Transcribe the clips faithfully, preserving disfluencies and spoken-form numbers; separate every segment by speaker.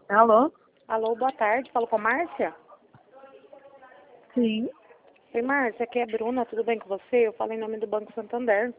Speaker 1: Alô?
Speaker 2: Alô, boa tarde. Falo com a Márcia?
Speaker 1: Sim.
Speaker 2: Oi, Márcia, aqui é a Bruna. Tudo bem com você? Eu falo em nome do Banco Santander.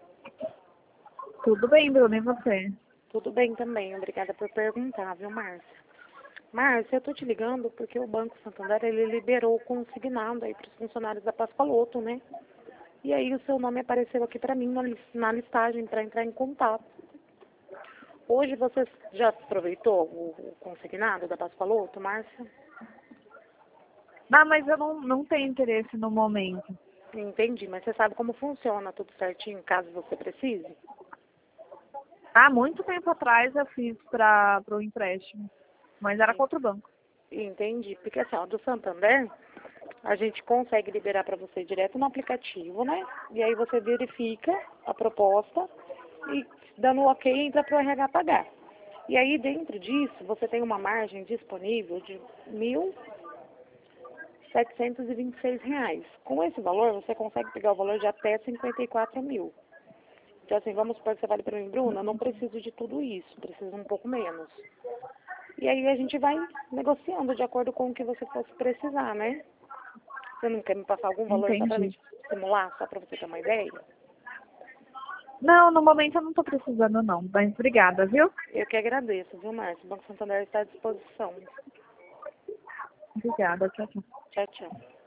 Speaker 1: Tudo bem, Bruno, e você?
Speaker 2: Tudo bem também. Obrigada por perguntar, viu, Márcia? Márcia, eu tô te ligando porque o Banco Santander, ele liberou o consignado aí para os funcionários da Pascoaloto, né? E aí o seu nome apareceu aqui para mim na, lis- na listagem para entrar em contato. Hoje você já aproveitou o, o consignado da Pascoaloto, Márcia?
Speaker 1: Ah, mas eu não, não tenho interesse no momento.
Speaker 2: Entendi, mas você sabe como funciona tudo certinho, caso você precise?
Speaker 1: Há muito tempo atrás eu fiz para o empréstimo, mas era contra o banco.
Speaker 2: Entendi, porque assim, ó, do Santander, a gente consegue liberar para você direto no aplicativo, né? E aí você verifica a proposta e dando ok entra para o R H pagar. E aí dentro disso você tem uma margem disponível de mil setecentos e vinte e seis reais. Com esse valor você consegue pegar o valor de até cinquenta e quatro mil. Então assim, vamos supor que você vale para mim, Bruna, eu não preciso de tudo isso, preciso um pouco menos. E aí a gente vai negociando de acordo com o que você fosse precisar, né? Você não quer me passar algum valor só para me
Speaker 1: Entendi.
Speaker 2: simular, só para você ter uma ideia?
Speaker 1: Não, no momento eu não estou precisando não, mas obrigada, viu?
Speaker 2: Eu que agradeço, viu, Márcio? O Banco Santander está à disposição.
Speaker 1: Obrigada, tchau, tchau.
Speaker 2: Tchau, tchau.